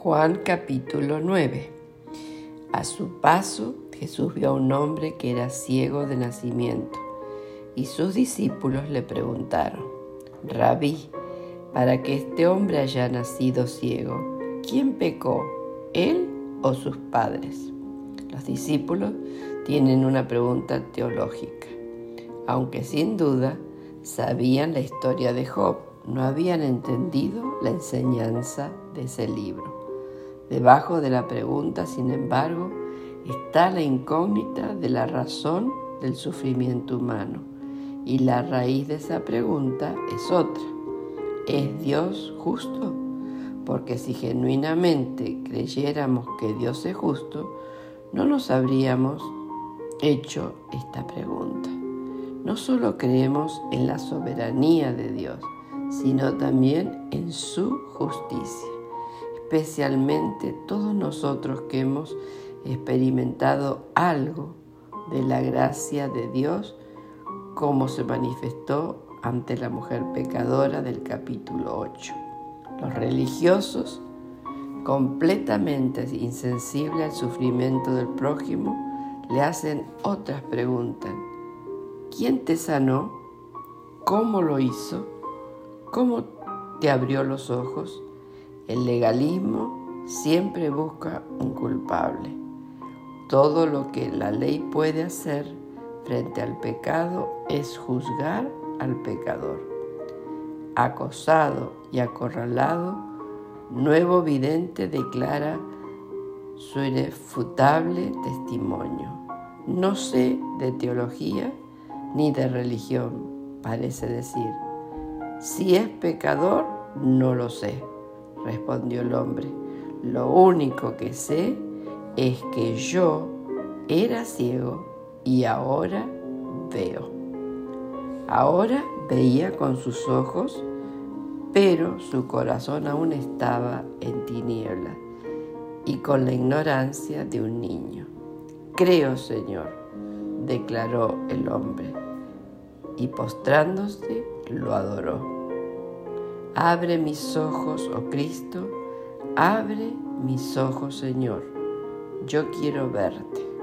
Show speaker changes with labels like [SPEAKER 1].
[SPEAKER 1] Juan capítulo 9. A su paso, Jesús vio a un hombre que era ciego de nacimiento, y sus discípulos le preguntaron: Rabí, para que este hombre haya nacido ciego, ¿quién pecó, él o sus padres? Los discípulos tienen una pregunta teológica. Aunque sin duda sabían la historia de Job, no habían entendido la enseñanza de ese libro. Debajo de la pregunta, sin embargo, está la incógnita de la razón del sufrimiento humano. Y la raíz de esa pregunta es otra. ¿Es Dios justo? Porque si genuinamente creyéramos que Dios es justo, no nos habríamos hecho esta pregunta. No solo creemos en la soberanía de Dios, sino también en su justicia. Especialmente todos nosotros que hemos experimentado algo de la gracia de Dios, como se manifestó ante la mujer pecadora del capítulo 8. Los religiosos, completamente insensibles al sufrimiento del prójimo, le hacen otras preguntas. ¿Quién te sanó? ¿Cómo lo hizo? ¿Cómo te abrió los ojos? El legalismo siempre busca un culpable. Todo lo que la ley puede hacer frente al pecado es juzgar al pecador. Acosado y acorralado, nuevo vidente declara su irrefutable testimonio. No sé de teología ni de religión, parece decir. Si es pecador, no lo sé, respondió el hombre. Lo único que sé es que yo era ciego y ahora veo. Ahora veía con sus ojos, pero su corazón aún estaba en tinieblas y con la ignorancia de un niño. Creo, Señor, declaró el hombre, y postrándose lo adoró. Abre mis ojos, oh Cristo, abre mis ojos, Señor. Yo quiero verte.